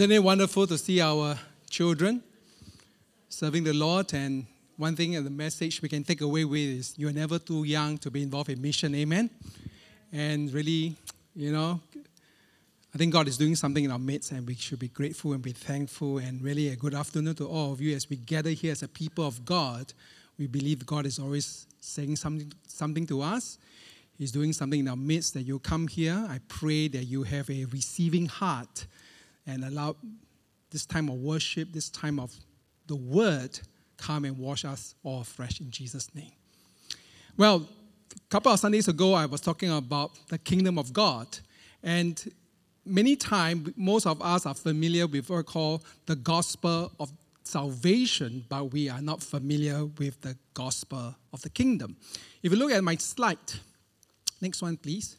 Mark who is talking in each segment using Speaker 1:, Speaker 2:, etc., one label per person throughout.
Speaker 1: Isn't it wonderful to see our children serving the Lord? And one thing in the message we can take away with is you're never too young to be involved in mission. Amen? And really, I think God is doing something in our midst, and we should be grateful and be thankful. And really a good afternoon to all of you as we gather here as a people of God. We believe God is always saying something to us. He's doing something in our midst that you come here. I pray that you have a receiving heart and allow this time of worship, this time of the Word, come and wash us all fresh in Jesus' name. Well, a couple of Sundays ago, I was talking about the kingdom of God. And many times, most of us are familiar with what we call the gospel of salvation, but we are not familiar with the gospel of the kingdom. If you look at my slide, next one, please.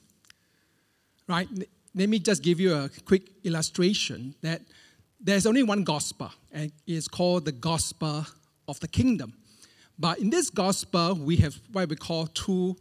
Speaker 1: Right, let me just give you a quick illustration that there's only one gospel, and it's called the gospel of the kingdom. But in this gospel, we have what we call two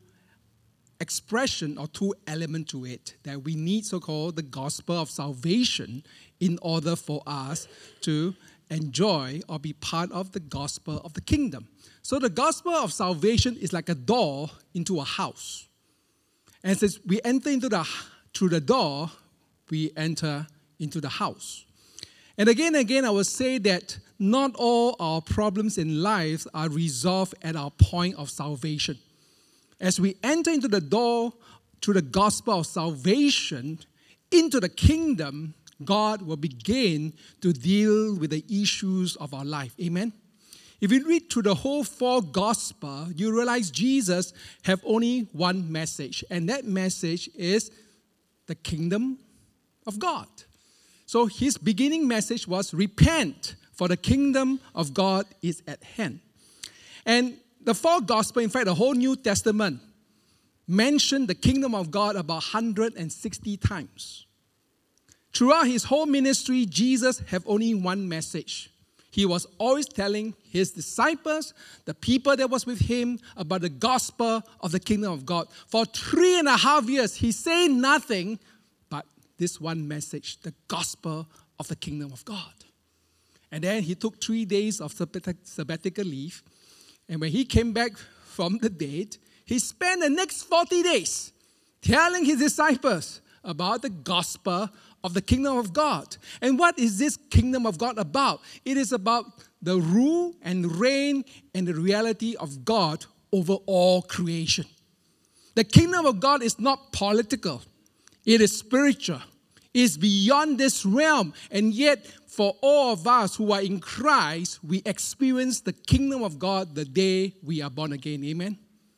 Speaker 1: expression or two elements to it, that we need so-called the gospel of salvation in order for us to enjoy or be part of the gospel of the kingdom. So the gospel of salvation is like a door into a house. And since we enter through the door, we enter into the house. And again, I will say that not all our problems in life are resolved at our point of salvation. As we enter into the door through the gospel of salvation into the kingdom, God will begin to deal with the issues of our life. Amen? If you read through the whole four gospels, you realize Jesus have only one message, and that message is the kingdom of God. So his beginning message was repent, for the kingdom of God is at hand. And the four gospels, in fact, the whole New Testament, mentioned the kingdom of God about 160 times. Throughout his whole ministry, Jesus have only one message. He was always telling his disciples, the people that was with him, about the gospel of the kingdom of God. For 3.5 years, he said nothing but this one message, the gospel of the kingdom of God. And then he took 3 days of sabbatical leave. And when he came back from the dead, he spent the next 40 days telling his disciples about the gospel of the kingdom of God. And what is this kingdom of God about? It is about the rule and reign and the reality of God over all creation. The kingdom of God is not political. It is spiritual. It is beyond this realm. And yet, for all of us who are in Christ, we experience the kingdom of God the day we are born again. Amen?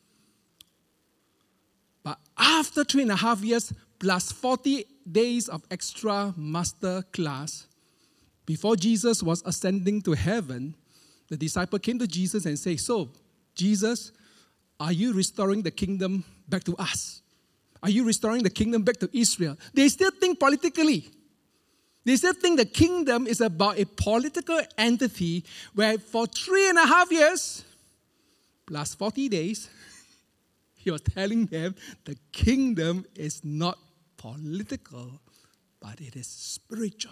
Speaker 1: But after 3.5 years, plus 40 days of extra master class, before Jesus was ascending to heaven, the disciple came to Jesus and said, "So, Jesus, are you restoring the kingdom back to us? Are you restoring the kingdom back to Israel?" They still think politically. They still think the kingdom is about a political entity where for 3.5 years, plus 40 days, he was telling them the kingdom is not political, but it is spiritual.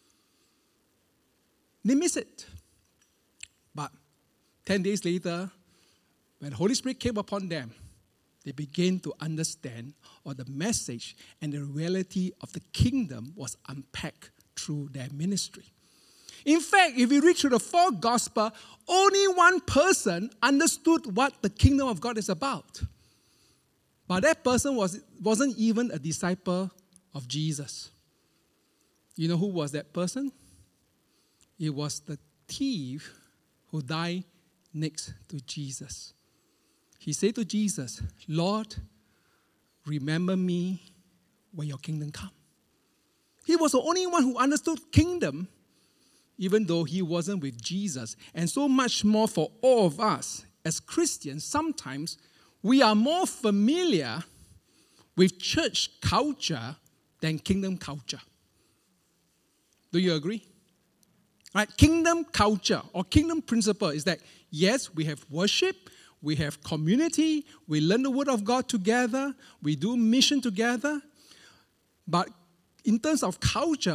Speaker 1: They miss it. But 10 days later, when the Holy Spirit came upon them, they began to understand, or the message and the reality of the kingdom was unpacked through their ministry. In fact, if you read through the four gospels, only one person understood what the kingdom of God is about. But that person wasn't even a disciple of Jesus. You know who was that person? It was the thief who died next to Jesus. He said to Jesus, "Lord, remember me when your kingdom comes." He was the only one who understood kingdom, even though he wasn't with Jesus. And so much more for all of us as Christians, sometimes we are more familiar with church culture than kingdom culture. Do you agree? Right? Kingdom culture or kingdom principle is that, yes, we have worship, we have community, we learn the word of God together, we do mission together. But in terms of culture,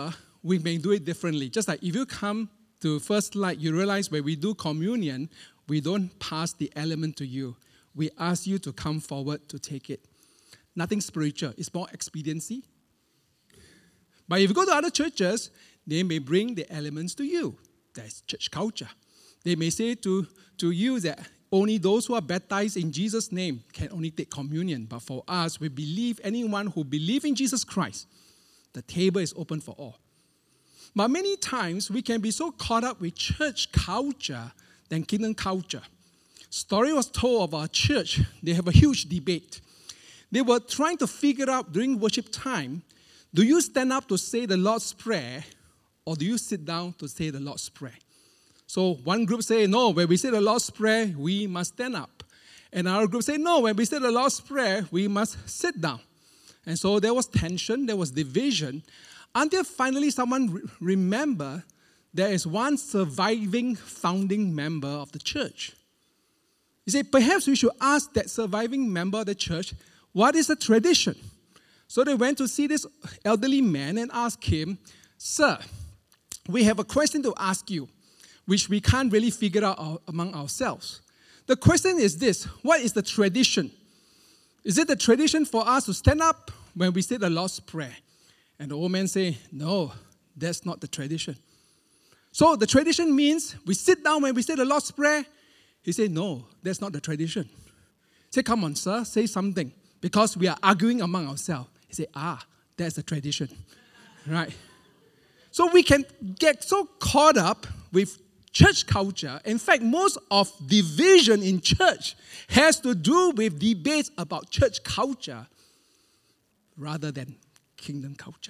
Speaker 1: we may do it differently. Just like if you come to First Light, you realize when we do communion, we don't pass the element to you. We ask you to come forward to take it. Nothing spiritual. It's more expediency. But if you go to other churches, they may bring the elements to you. That's church culture. They may say to you that only those who are baptized in Jesus' name can only take communion. But for us, we believe anyone who believes in Jesus Christ, the table is open for all. But many times, we can be so caught up with church culture than kingdom culture. Story was told of our church. They have a huge debate. They were trying to figure out during worship time, do you stand up to say the Lord's Prayer or do you sit down to say the Lord's Prayer? So one group say, no, when we say the Lord's Prayer, we must stand up. And another group say, no, when we say the Lord's Prayer, we must sit down. And so there was tension, there was division, until finally someone remembered there is one surviving founding member of the church. He said, perhaps we should ask that surviving member of the church, what is the tradition? So they went to see this elderly man and asked him, sir, we have a question to ask you, which we can't really figure out among ourselves. The question is this: what is the tradition? Is it the tradition for us to stand up when we say the Lord's Prayer? And the old man say, no, that's not the tradition. So the tradition means we sit down when we say the Lord's Prayer. He said, no, that's not the tradition. Say, come on, sir, say something. Because we are arguing among ourselves. He said, that's the tradition. Right? So we can get so caught up with church culture. In fact, most of division in church has to do with debates about church culture rather than kingdom culture.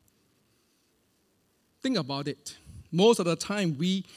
Speaker 1: Think about it. Most of the time, we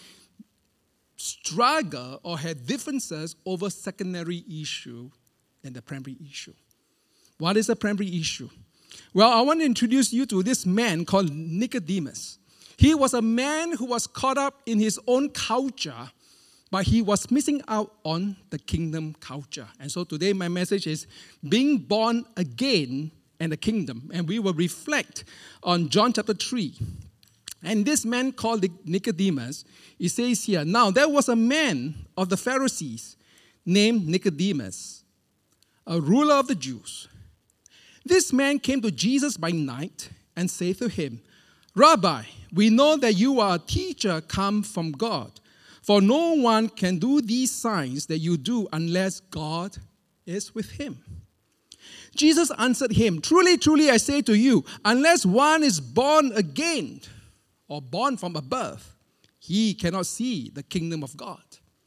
Speaker 1: struggle or have differences over secondary issue than the primary issue. What is the primary issue? Well, I want to introduce you to this man called Nicodemus. He was a man who was caught up in his own culture, but he was missing out on the kingdom culture. And so today my message is being born again and the kingdom. And we will reflect on John chapter 3. And this man called Nicodemus, it says here, now there was a man of the Pharisees named Nicodemus, a ruler of the Jews. This man came to Jesus by night and said to him, Rabbi, we know that you are a teacher come from God, for no one can do these signs that you do unless God is with him. Jesus answered him, truly, truly, I say to you, unless one is born again or born from above, he cannot see the kingdom of God.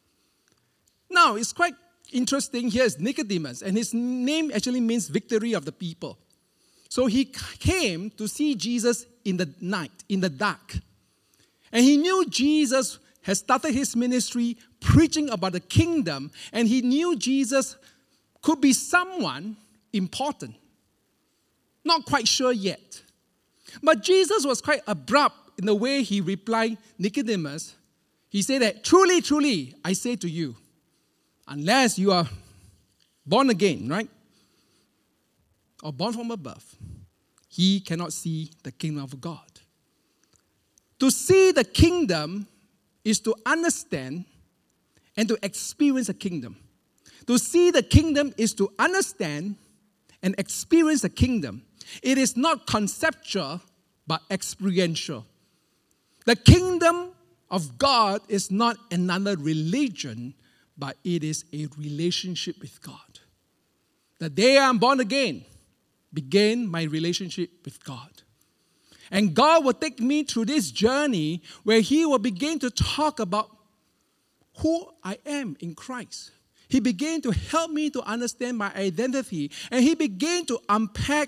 Speaker 1: Now, it's quite interesting. Here is Nicodemus, and his name actually means victory of the people. So he came to see Jesus in the night, in the dark. And he knew Jesus had started his ministry preaching about the kingdom, and he knew Jesus could be someone important. Not quite sure yet. But Jesus was quite abrupt in the way he replied Nicodemus. He said that, truly, truly, I say to you, unless you are born again, right? Or born from above, he cannot see the kingdom of God. To see the kingdom is to understand and to experience the kingdom. To see the kingdom is to understand and experience the kingdom. It is not conceptual, but experiential. The kingdom of God is not another religion, but it is a relationship with God. The day I'm born again, began my relationship with God. And God will take me through this journey where He will begin to talk about who I am in Christ. He began to help me to understand my identity. And He began to unpack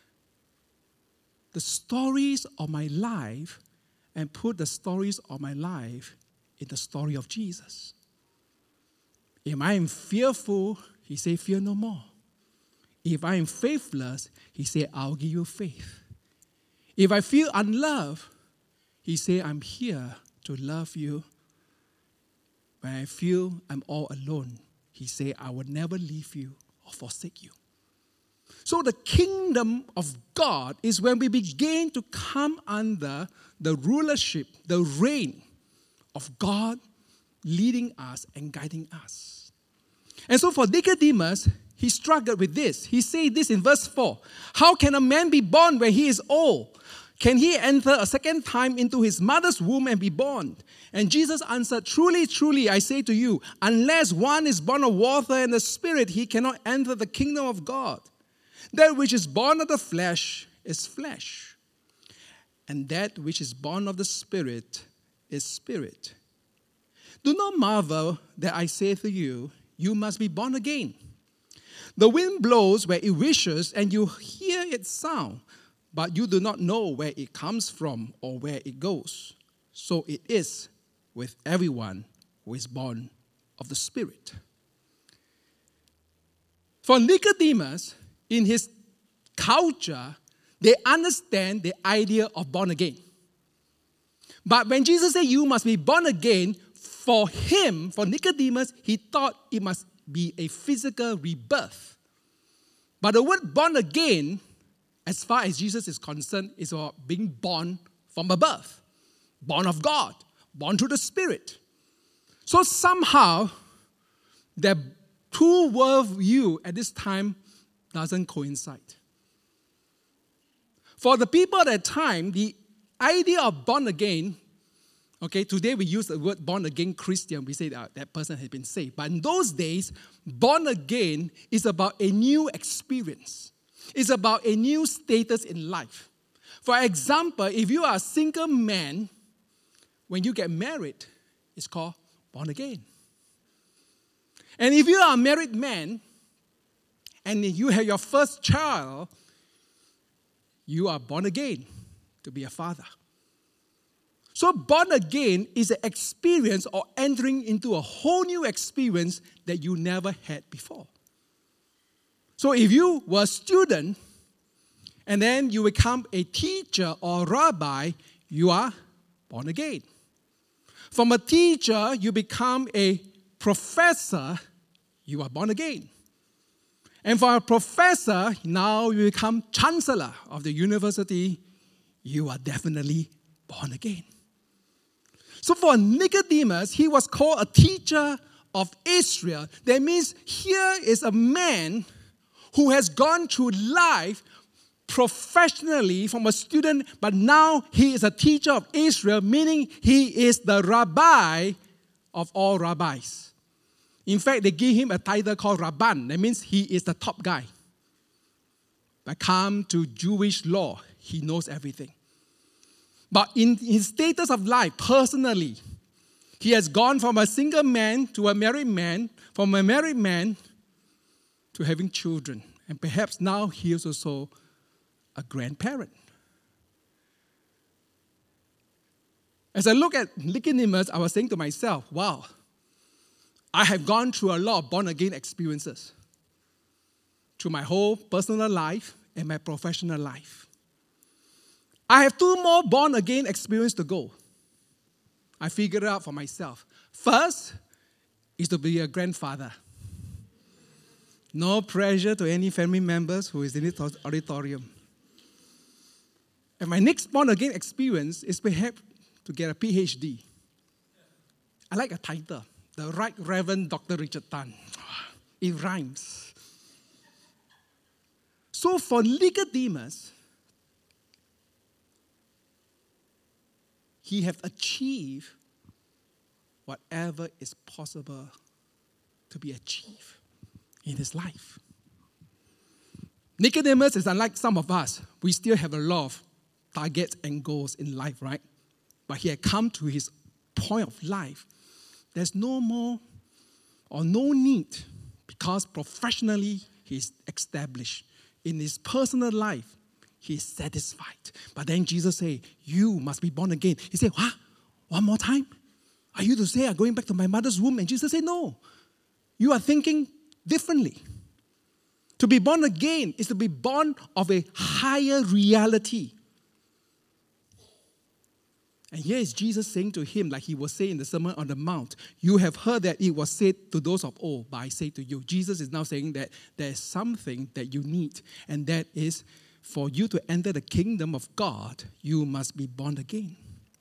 Speaker 1: the stories of my life and put the stories of my life in the story of Jesus. If I am fearful, He said, fear no more. If I am faithless, He said, I'll give you faith. If I feel unloved, He said, I'm here to love you. When I feel I'm all alone, He said, I will never leave you or forsake you. So the kingdom of God is when we begin to come under the rulership, the reign of God leading us and guiding us. And so for Nicodemus, he struggled with this. He said this in verse 4. How can a man be born when he is old? Can he enter a second time into his mother's womb and be born? And Jesus answered, truly, truly, I say to you, unless one is born of water and the Spirit, he cannot enter the kingdom of God. That which is born of the flesh is flesh, and that which is born of the Spirit is spirit. Do not marvel that I say to you, you must be born again. The wind blows where it wishes, and you hear its sound, but you do not know where it comes from or where it goes. So it is with everyone who is born of the Spirit. For Nicodemus, in his culture, they understand the idea of born again. But when Jesus said you must be born again, for him, for Nicodemus, he thought it must be a physical rebirth. But the word born again, as far as Jesus is concerned, is about being born from above, born of God, born through the Spirit. So somehow, their two worldview at this time doesn't coincide. For the people at that time, the idea of born again, okay, today we use the word born again Christian, we say that person has been saved. But in those days, born again is about a new experience. It's about a new status in life. For example, if you are a single man, when you get married, it's called born again. And if you are a married man, and you have your first child, you are born again to be a father. So born again is an experience or entering into a whole new experience that you never had before. So if you were a student and then you become a teacher or rabbi, you are born again. From a teacher, you become a professor, you are born again. And for a professor, now you become chancellor of the university, you are definitely born again. So for Nicodemus, he was called a teacher of Israel. That means here is a man who has gone through life professionally from a student, but now he is a teacher of Israel, meaning he is the rabbi of all rabbis. In fact, they give him a title called Rabban. That means he is the top guy. But come to Jewish law, he knows everything. But in his status of life, personally, he has gone from a single man to a married man, from a married man to having children. And perhaps now he is also a grandparent. As I look at Nicodemus, I was saying to myself, wow, I have gone through a lot of born-again experiences through my whole personal life and my professional life. I have 2 more born-again experiences to go. I figured it out for myself. First is to be a grandfather. No pressure to any family members who is in this auditorium. And my next born-again experience is perhaps to get a PhD. I like a title. The Right Reverend Dr. Richard Tan. It rhymes. So for Nicodemus, he has achieved whatever is possible to be achieved in his life. Nicodemus is unlike some of us. We still have a lot of targets and goals in life, right? But he had come to his point of life. There's no more or no need because professionally he's established. In his personal life, he's satisfied. But then Jesus said, you must be born again. He said, what? One more time? Are you to say I'm going back to my mother's womb? And Jesus said, no. You are thinking differently. To be born again is to be born of a higher reality. And here is Jesus saying to him, like he was saying in the Sermon on the Mount, you have heard that it was said to those of old, but I say to you. Jesus is now saying that there is something that you need, and that is for you to enter the kingdom of God, you must be born again.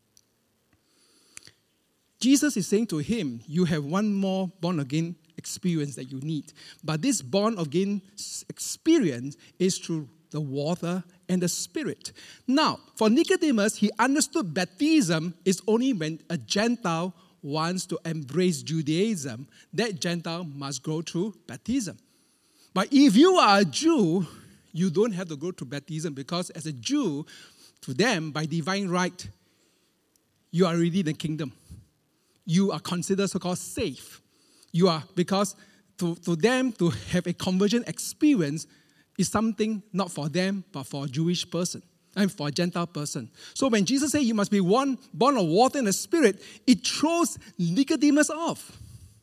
Speaker 1: Jesus is saying to him, you have one more born again experience that you need. But this born again experience is through the water and the Spirit. Now, for Nicodemus, he understood baptism is only when a Gentile wants to embrace Judaism. That Gentile must go through baptism. But if you are a Jew, you don't have to go through baptism, because as a Jew, to them, by divine right, you are already in the kingdom. You are considered so-called safe. You are, because to them, to have a conversion experience is something not for them, but for a Jewish person and for a Gentile person. So when Jesus said you must be born of water and the Spirit, it throws Nicodemus off.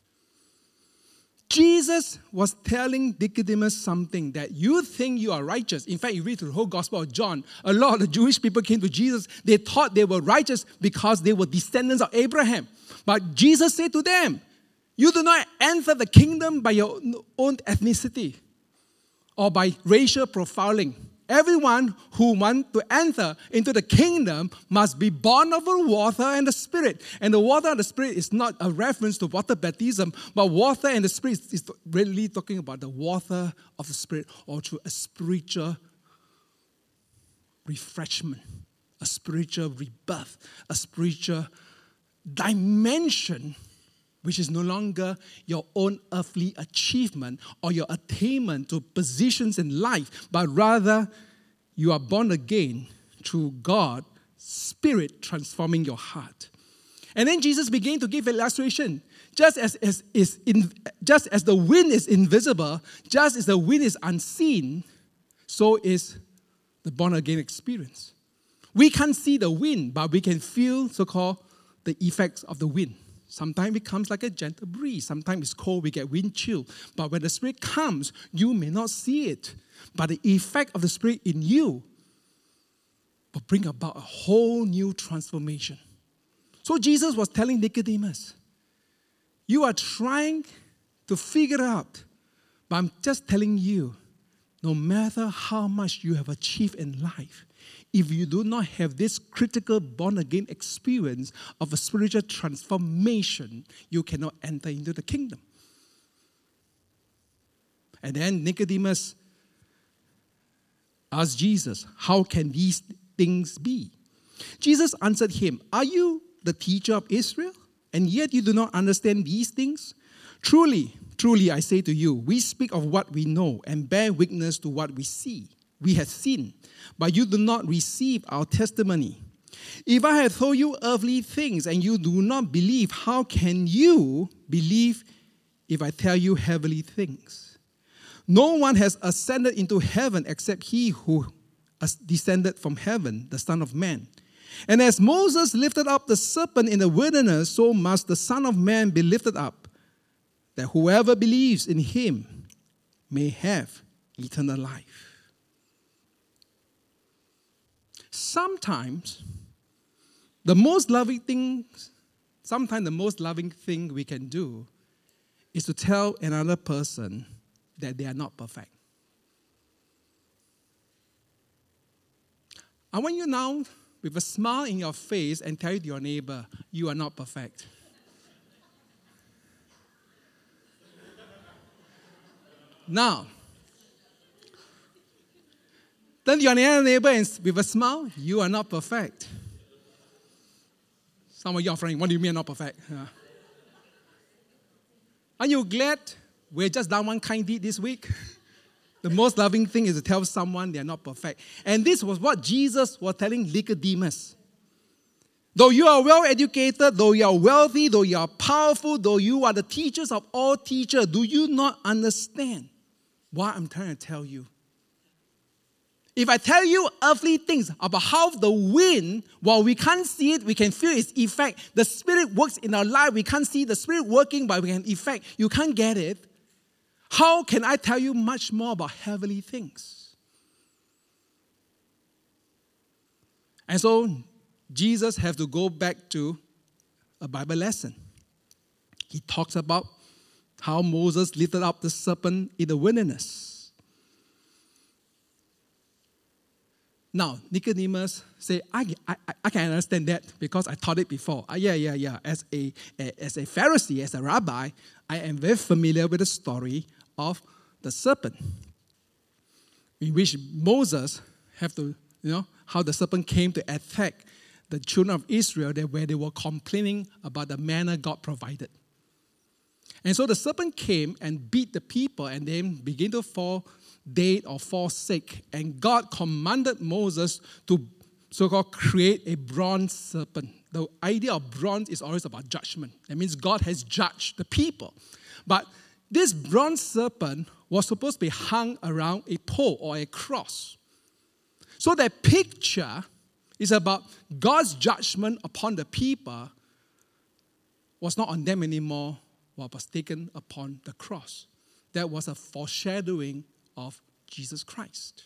Speaker 1: Jesus was telling Nicodemus something, that you think you are righteous. In fact, you read through the whole Gospel of John, a lot of the Jewish people came to Jesus. They thought they were righteous because they were descendants of Abraham. But Jesus said to them, you do not enter the kingdom by your own ethnicity or by racial profiling. Everyone who wants to enter into the kingdom must be born of the water and the Spirit. And the water and the Spirit is not a reference to water baptism, but water and the Spirit is really talking about the water of the Spirit, or through a spiritual refreshment, a spiritual rebirth, a spiritual dimension, which is no longer your own earthly achievement or your attainment to positions in life, but rather you are born again through God's Spirit transforming your heart. And then Jesus began to give illustration. Just as the wind is invisible, just as the wind is unseen, so is the born again experience. We can't see the wind, but we can feel so-called the effects of the wind. Sometimes it comes like a gentle breeze. Sometimes it's cold, we get wind chill. But when the Spirit comes, you may not see it. But the effect of the Spirit in you will bring about a whole new transformation. So Jesus was telling Nicodemus, you are trying to figure out, but I'm just telling you, no matter how much you have achieved in life, if you do not have this critical born-again experience of a spiritual transformation, you cannot enter into the kingdom. And then Nicodemus asked Jesus, how can these things be? Jesus answered him, are you the teacher of Israel, and yet you do not understand these things? Truly, truly, I say to you, we speak of what we know and bear witness to what we see. We have seen, but you do not receive our testimony. If I have told you earthly things and you do not believe, how can you believe if I tell you heavenly things? No one has ascended into heaven except he who has descended from heaven, the Son of Man. And as Moses lifted up the serpent in the wilderness, so must the Son of Man be lifted up, that whoever believes in him may have eternal life. Sometimes the most loving thing we can do is to tell another person that they are not perfect. I want you now, with a smile in your face, and tell your neighbor, you are not perfect. Now, turn to your neighbor and with a smile, you are not perfect. Some of you are saying, what do you mean not perfect? Yeah. Are you glad we're just done one kind deed this week? The most loving thing is to tell someone they're not perfect. And this was what Jesus was telling Nicodemus. Though you are well educated, though you are wealthy, though you are powerful, though you are the teachers of all teachers, do you not understand what I'm trying to tell you? If I tell you earthly things about how the wind, while we can't see it, we can feel its effect. The Spirit works in our life. We can't see the Spirit working, but we can effect. You can't get it. How can I tell you much more about heavenly things? And so Jesus has to go back to a Bible lesson. He talks about how Moses lifted up the serpent in the wilderness. Now, Nicodemus say, I can understand that because I taught it before. Yeah. As a Pharisee, as a rabbi, I am very familiar with the story of the serpent, in which Moses have to, how the serpent came to attack the children of Israel where they were complaining about the manna God provided. And so the serpent came and beat the people and then began to fall dead or fall sick. And God commanded Moses to so-called create a bronze serpent. The idea of bronze is always about judgment. That means God has judged the people. But this bronze serpent was supposed to be hung around a pole or a cross. So that picture is about God's judgment upon the people was not on them anymore, what was taken upon the cross. That was a foreshadowing of Jesus Christ.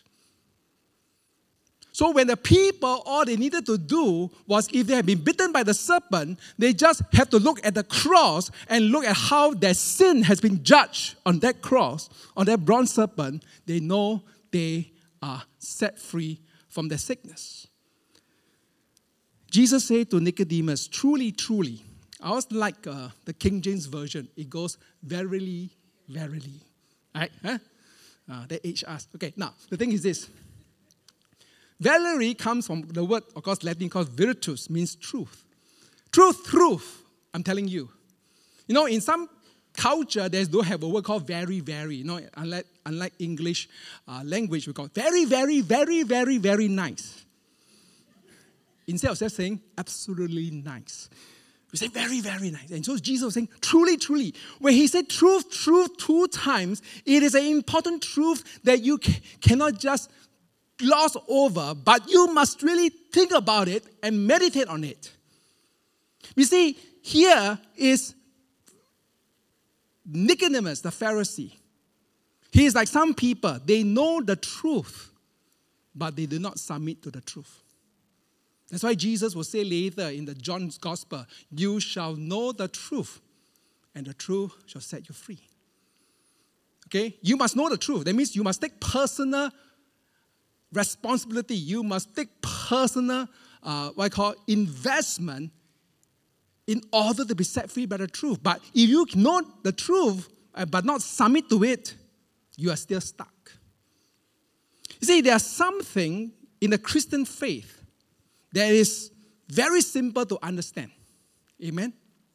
Speaker 1: So when the people, all they needed to do was, if they had been bitten by the serpent, they just have to look at the cross and look at how their sin has been judged on that cross, on that bronze serpent. They know they are set free from their sickness. Jesus said to Nicodemus, truly, truly. I always like the King James Version. It goes, verily, verily. All right? Huh? They age us. Okay, now, the thing is this. Verily comes from the word, of course, Latin called virtus, means truth. Truth, I'm telling you. In some culture, they don't have a word called very, very. Unlike English language, we call it very, very, very, very, very nice. Instead of just saying absolutely nice, we say very, very nice. And so Jesus was saying, truly, truly. When he said truth 2 times, it is an important truth that you cannot just gloss over, but you must really think about it and meditate on it. You see, here is Nicodemus, the Pharisee. He is like some people. They know the truth, but they do not submit to the truth. That's why Jesus will say later in the John's Gospel, you shall know the truth, and the truth shall set you free. Okay? You must know the truth. That means you must take personal responsibility. You must take personal, investment in order to be set free by the truth. But if you know the truth, but not submit to it, you are still stuck. You see, there's something in the Christian faith that is very simple to understand. Amen?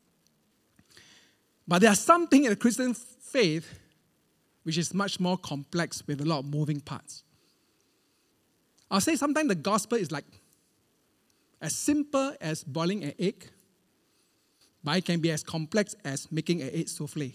Speaker 1: But there's something in the Christian faith which is much more complex with a lot of moving parts. I'll say sometimes the gospel is like as simple as boiling an egg, but it can be as complex as making an egg souffle.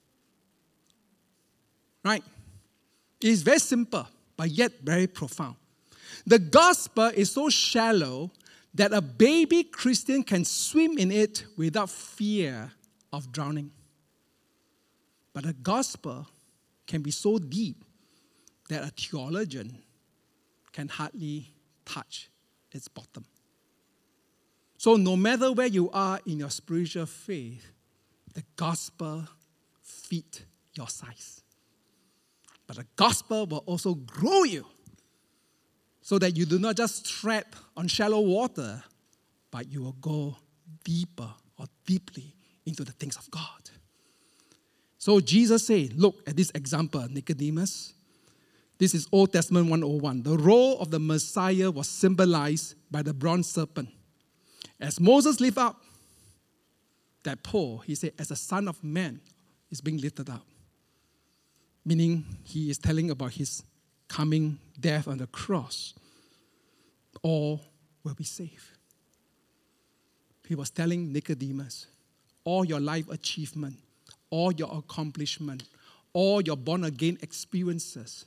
Speaker 1: Right? It is very simple, but yet very profound. The gospel is so shallow that a baby Christian can swim in it without fear of drowning. But the gospel can be so deep that a theologian can hardly touch its bottom. So no matter where you are in your spiritual faith, the gospel fits your size. But the gospel will also grow you so that you do not just tread on shallow water, but you will go deeper or deeply into the things of God. So Jesus said, look at this example, Nicodemus. This is Old Testament 101. The role of the Messiah was symbolized by the bronze serpent. As Moses lifted up that pole, he said, as the Son of Man is being lifted up. Meaning, he is telling about his coming death on the cross. All will be saved. He was telling Nicodemus, all your life achievement, all your accomplishment, all your born-again experiences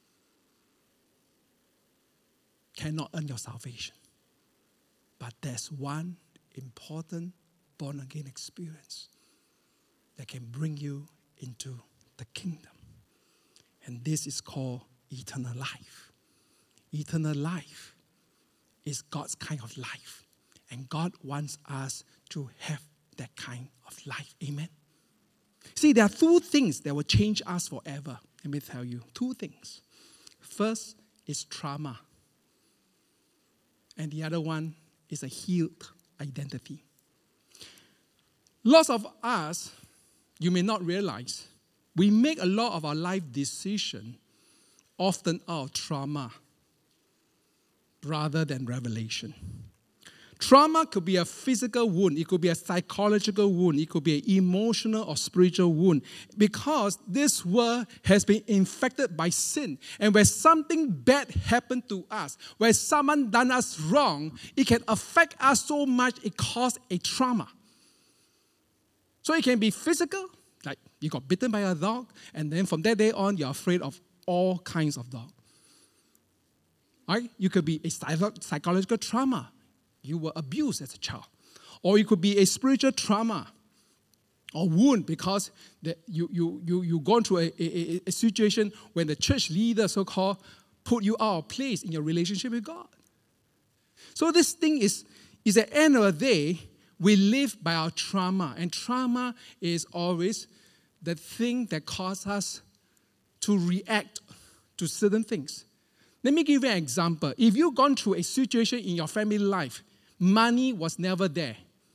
Speaker 1: cannot earn your salvation. But there's one important born-again experience that can bring you into the kingdom. And this is called eternal life. Eternal life is God's kind of life. And God wants us to have that kind of life. Amen. See, there are two things that will change us forever. Let me tell you, two things. First is trauma. And the other one is a healed identity. Lots of us, you may not realize, we make a lot of our life decisions often out of trauma rather than revelation. Trauma could be a physical wound, it could be a psychological wound, it could be an emotional or spiritual wound, because this world has been infected by sin. And when something bad happened to us, when someone done us wrong, it can affect us so much it causes a trauma. So it can be physical, like you got bitten by a dog, and then from that day on, you're afraid of all kinds of dogs. Right? You could be a psychological trauma. You were abused as a child. Or it could be a spiritual trauma or wound because you've gone through a situation when the church leader, so-called, put you out of place in your relationship with God. So this thing is at the end of the day, we live by our trauma. And trauma is always the thing that causes us to react to certain things. Let me give you an example. If you've gone through a situation in your family life, money was never there.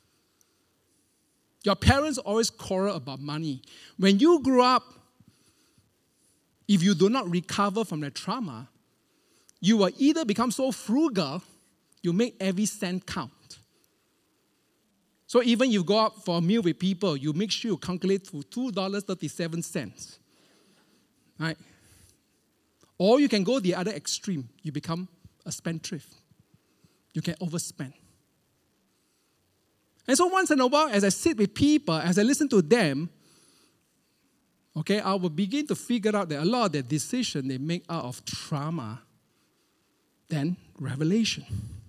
Speaker 1: Your parents always quarrel about money. When you grow up, if you do not recover from the trauma, you will either become so frugal, you make every cent count. So even you go out for a meal with people, you make sure you calculate to $2.37. Right? Or you can go the other extreme. You become a spendthrift. You can overspend. And so once in a while, as I sit with people, as I listen to them, okay, I will begin to figure out that a lot of their decisions they make out of trauma than revelation.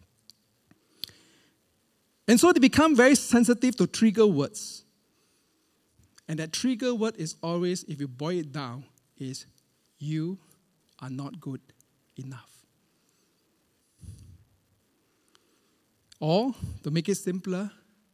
Speaker 1: And so they become very sensitive to trigger words. And that trigger word is always, if you boil it down, is you are not good enough. Or, to make it simpler,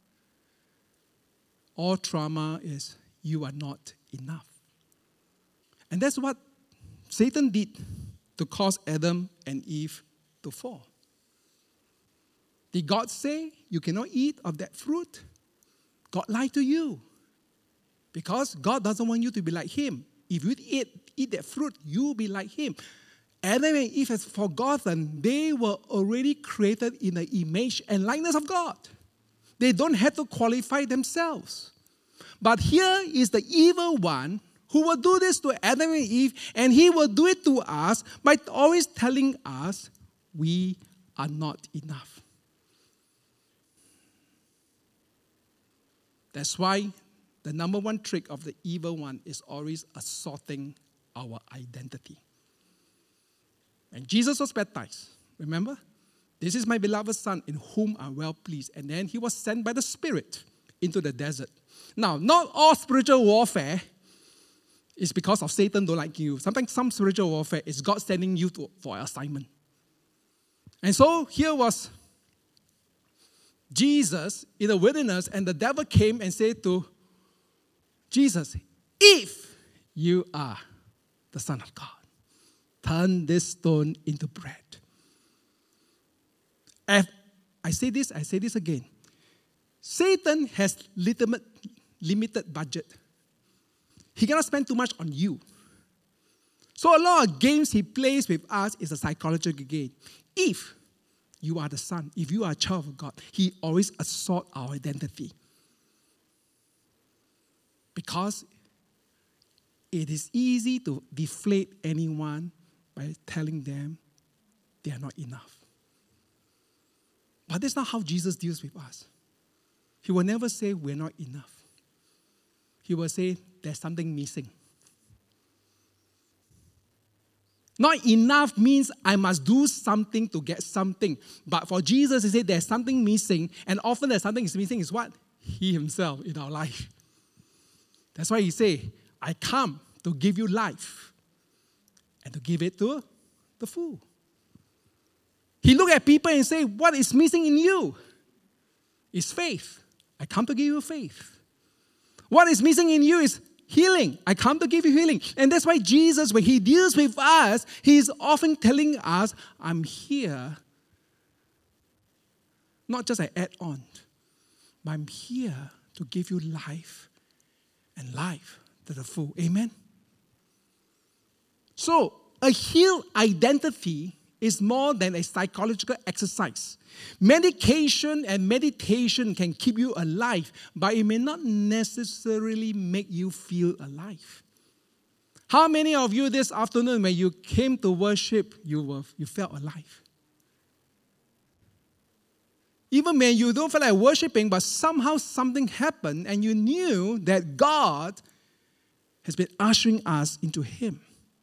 Speaker 1: all trauma is you are not enough. And that's what Satan did to cause Adam and Eve to fall. Did God say you cannot eat of that fruit? God lied to you. Because God doesn't want you to be like Him. If you eat that fruit, you'll be like Him. Adam and Eve has forgotten they were already created in the image and likeness of God. They don't have to qualify themselves. But here is the evil one who will do this to Adam and Eve, and he will do it to us by always telling us we are not enough. That's why the number one trick of the evil one is always assaulting our identity. And Jesus was baptized, remember? This is my beloved Son in whom I'm well pleased. And then he was sent by the Spirit into the desert. Now, not all spiritual warfare is because of Satan don't like you. Sometimes some spiritual warfare is God sending you for an assignment. And so here was Jesus in the wilderness, and the devil came and said to Jesus, if you are the Son of God, turn this stone into bread. If I say this again. Satan has limited budget. He cannot spend too much on you. So a lot of games he plays with us is a psychological game. If you are the Son, if you are a child of God, he always assaults our identity. Because it is easy to deflate anyone by telling them they are not enough. But that's not how Jesus deals with us. He will never say we're not enough. He will say there's something missing. Not enough means I must do something to get something. But for Jesus, he said there's something missing. And often there's something is missing is what? He himself in our life. That's why he say, I come to give you life and to give it to the full. He looked at people and said, what is missing in you? is faith. I come to give you faith. What is missing in you is healing. I come to give you healing. And that's why Jesus, when he deals with us, he's often telling us, I'm here, not just an add-on, but I'm here to give you life and life to the full. Amen? So, a healed identity is more than a psychological exercise. Medication and meditation can keep you alive, but it may not necessarily make you feel alive. How many of you this afternoon, when you came to worship, you felt alive? Even when you don't feel like worshiping, but somehow something happened and you knew that God has been ushering us into Him.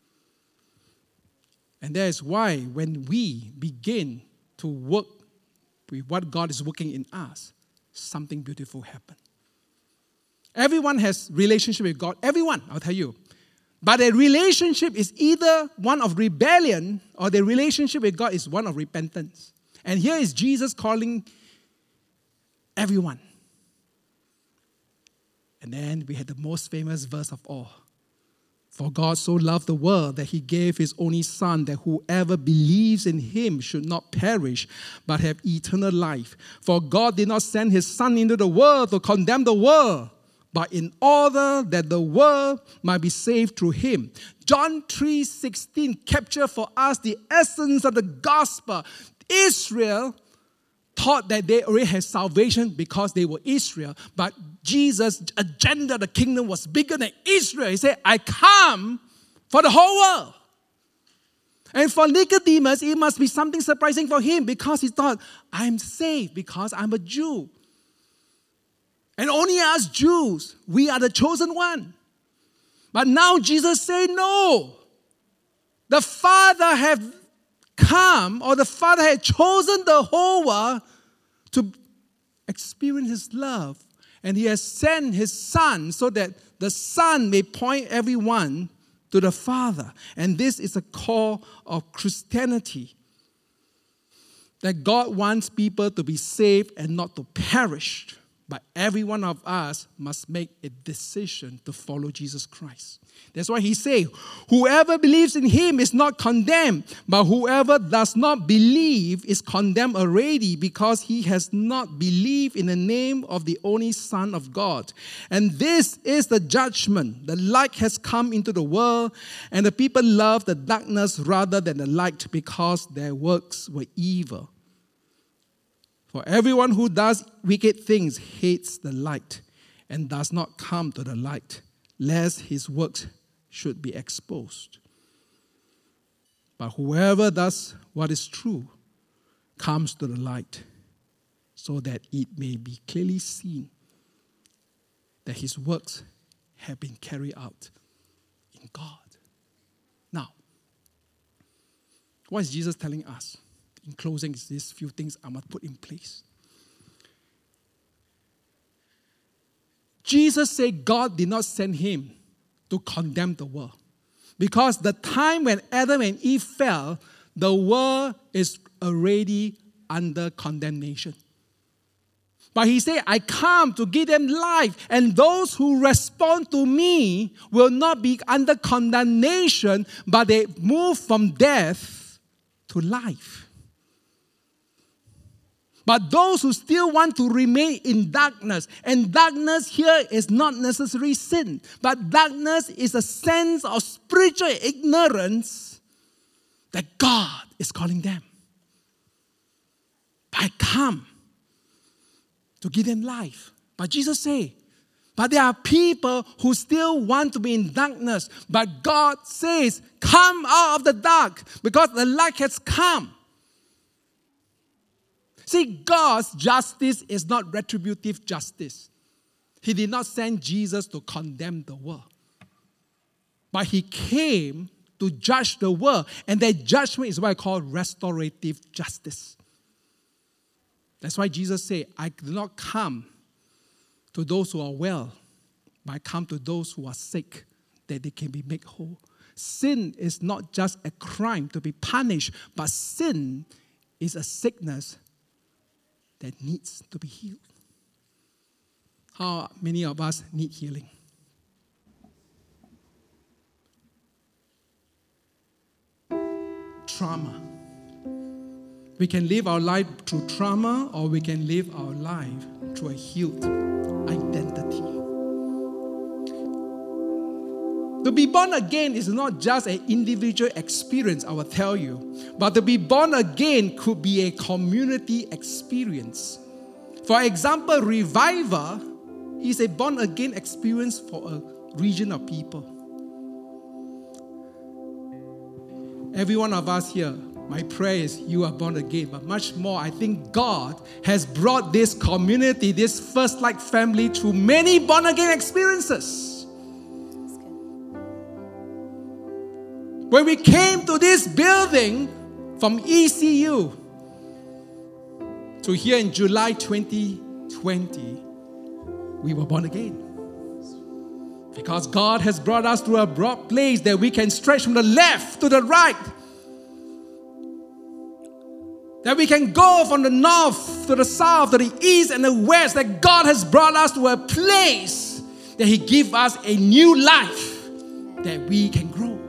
Speaker 1: And that is why when we begin to work with what God is working in us, something beautiful happens. Everyone has relationship with God. Everyone, I'll tell you. But a relationship is either one of rebellion or the relationship with God is one of repentance. And here is Jesus calling everyone. And then we had the most famous verse of all. For God so loved the world that He gave His only Son, that whoever believes in Him should not perish, but have eternal life. For God did not send His Son into the world to condemn the world, but in order that the world might be saved through Him. John 3:16 captures for us the essence of the gospel. Israel thought that they already had salvation because they were Israel. But Jesus' agenda, the kingdom, was bigger than Israel. He said, I come for the whole world. And for Nicodemus, it must be something surprising for him because he thought, I'm saved because I'm a Jew. And only us Jews, we are the chosen one. But now Jesus said, no. The Father have come, or the Father had chosen the whole world to experience His love. And He has sent His Son so that the Son may point everyone to the Father. And this is a call of Christianity. That God wants people to be saved and not to perish. But every one of us must make a decision to follow Jesus Christ. That's why He says, whoever believes in Him is not condemned, but whoever does not believe is condemned already because he has not believed in the name of the only Son of God. And this is the judgment. The light has come into the world, and the people love the darkness rather than the light because their works were evil. For everyone who does wicked things hates the light and does not come to the light, lest his works should be exposed. But whoever does what is true comes to the light, so that it may be clearly seen that his works have been carried out in God. Now, what is Jesus telling us? In closing, is these few things I must put in place. Jesus said God did not send Him to condemn the world. Because the time when Adam and Eve fell, the world is already under condemnation. But He said, I come to give them life, and those who respond to me will not be under condemnation, but they move from death to life. But those who still want to remain in darkness, and darkness here is not necessarily sin, but darkness is a sense of spiritual ignorance that God is calling them. I come to give them life. But Jesus said, but there are people who still want to be in darkness, but God says, come out of the dark because the light has come. See, God's justice is not retributive justice. He did not send Jesus to condemn the world. But He came to judge the world. And that judgment is what I call restorative justice. That's why Jesus said, I do not come to those who are well, but I come to those who are sick, that they can be made whole. Sin is not just a crime to be punished, but sin is a sickness that needs to be healed. How many of us need healing? Trauma. We can live our life through trauma, or we can live our life through a healed identity. To be born again is not just an individual experience, I will tell you, but to be born again could be a community experience. For example, revival is a born again experience for a region of people. Every one of us here, my prayer is you are born again, but much more, I think God has brought this community, this First Light family, through many born again experiences. When we came to this building from ECU to here in July 2020, we were born again. Because God has brought us to a broad place that we can stretch from the left to the right. That we can go from the north to the south, to the east and the west. That God has brought us to a place that He gives us a new life that we can grow.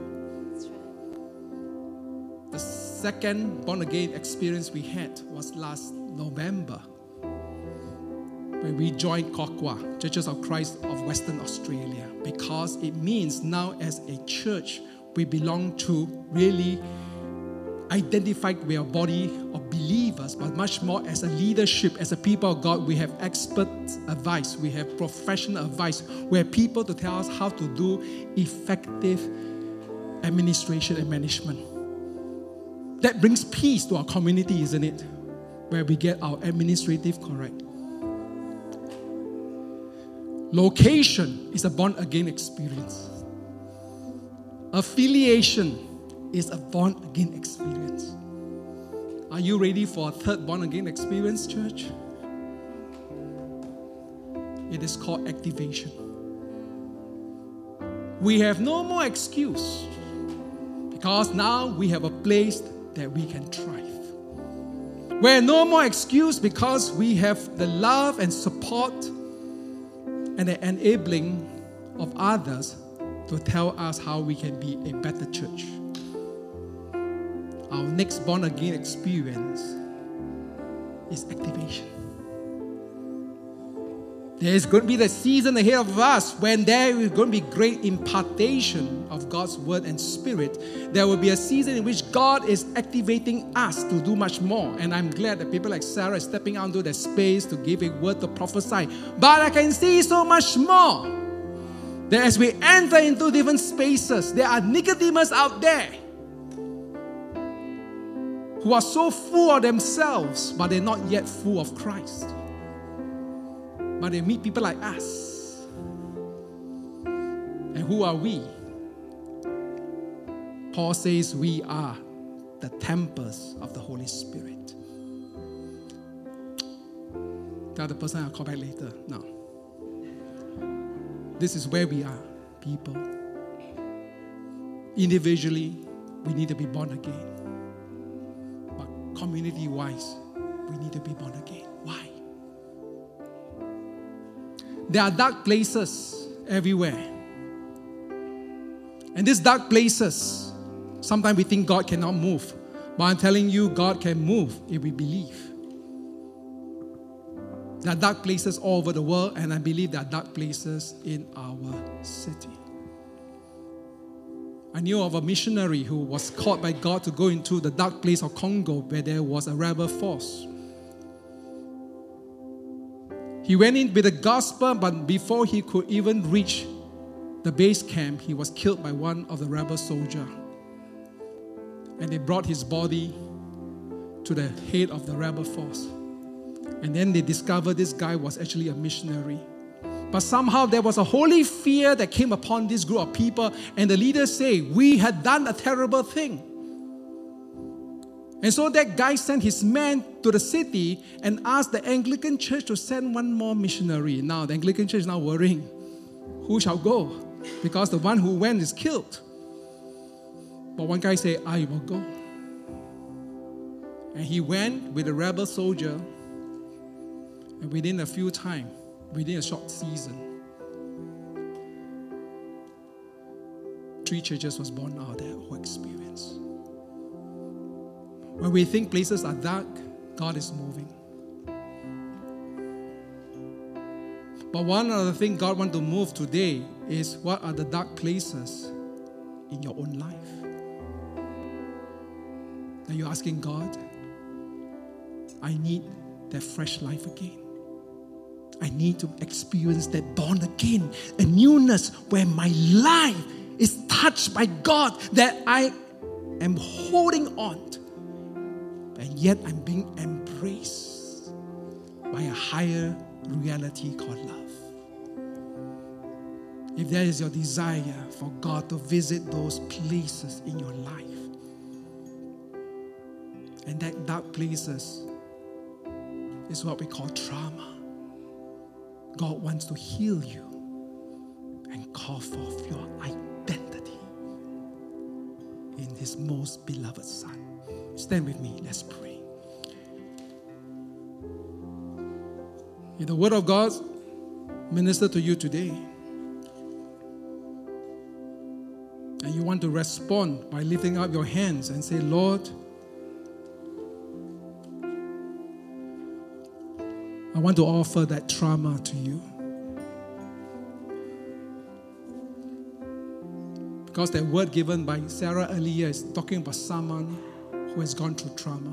Speaker 1: The second born again experience we had was last November, when we joined Kokwa, Churches of Christ of Western Australia, because it means now as a church, we belong to really identified with a body of believers, but much more as a leadership, as a people of God, we have expert advice, we have professional advice, we have people to tell us how to do effective administration and management. That brings peace to our community, isn't it? Where we get our administrative correct. Location is a born-again experience. Affiliation is a born-again experience. Are you ready for a third born-again experience, church? It is called activation. We have no more excuse, because now we have a place that we can thrive. We have no more excuse because we have the love and support and the enabling of others to tell us how we can be a better church. Our next born-again experience is activation. There is going to be the season ahead of us when there is going to be great impartation of God's word and spirit. There will be a season in which God is activating us to do much more. And I'm glad that people like Sarah are stepping out into the space to give a word to prophesy. But I can see so much more. That as we enter into different spaces, there are Nicodemus out there who are so full of themselves, but they're not yet full of Christ. But they meet people like us. And who are we? Paul says we are the temples of the Holy Spirit. Tell the person I'll call back later. No. This is where we are, people. Individually, we need to be born again. But community-wise, we need to be born again. Why? There are dark places everywhere. And these dark places, sometimes we think God cannot move. But I'm telling you, God can move if we believe. There are dark places all over the world, and I believe there are dark places in our city. I knew of a missionary who was called by God to go into the dark place of Congo where there was a rebel force. He went in with the gospel, but before he could even reach the base camp, he was killed by one of the rebel soldiers. And they brought his body to the head of the rebel force. And then they discovered this guy was actually a missionary. But somehow there was a holy fear that came upon this group of people, and the leaders say, we had done a terrible thing. And so that guy sent his men to the city and asked the Anglican church to send one more missionary. Now the Anglican church is now worrying, who shall go? Because the one who went is killed. But one guy said, I will go. And he went with a rebel soldier, and within a few times, within a short season, 3 churches was born out of that whole experience. When we think places are dark, God is moving. But one other thing God wants to move today is, what are the dark places in your own life? Are you asking God, I need that fresh life again. I need to experience that born again, a newness where my life is touched by God, that I am holding on to, and yet I'm being embraced by a higher reality called love. If that is your desire for God to visit those places in your life, and that dark places is what we call trauma, God wants to heal you and call forth your identity in His most beloved Son. Stand with me, let's pray. If the Word of God minister to you today, and you want to respond by lifting up your hands and say, Lord, I want to offer that trauma to you. Because that word given by Sarah earlier is talking about someone who has gone through trauma.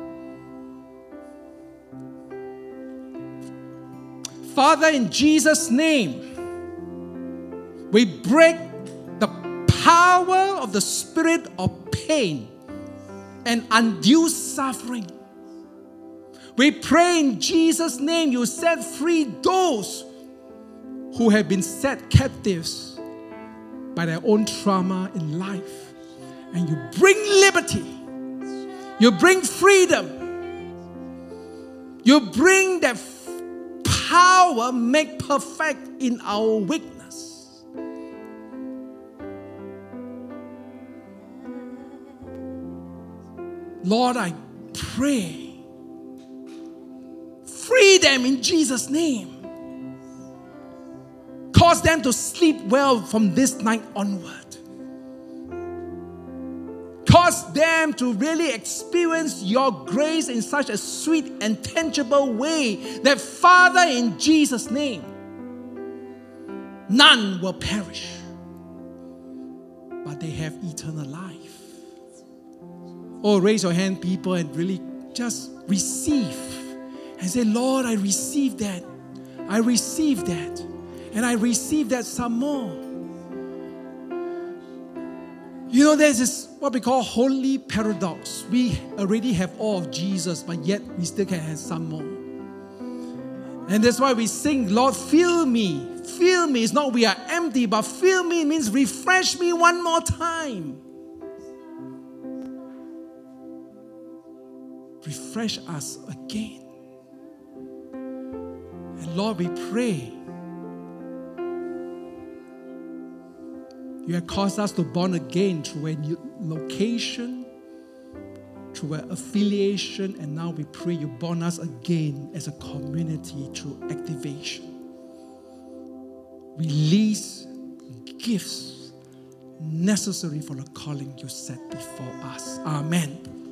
Speaker 1: Father, in Jesus' name, we break the power of the spirit of pain and undue suffering. We pray in Jesus' name you set free those who have been set captives by their own trauma in life. And you bring liberty. You bring freedom. You bring that power make perfect in our weakness. Lord, I pray, free them in Jesus' name. Cause them to sleep well from this night onward. Cause them to really experience your grace in such a sweet and tangible way that, Father, in Jesus' name, none will perish, but they have eternal life. Oh, raise your hand, people, and really just receive and say, Lord, I receive that. I receive that. And I receive that some more. You know, there's this what we call holy paradox. We already have all of Jesus, but yet we still can have some more. And that's why we sing, Lord, fill me. Fill me. It's not we are empty, but fill me means refresh me one more time. Refresh us again. And Lord, we pray you have caused us to born again through a new location, through an affiliation, and now we pray you born us again as a community through activation. Release gifts necessary for the calling you set before us. Amen.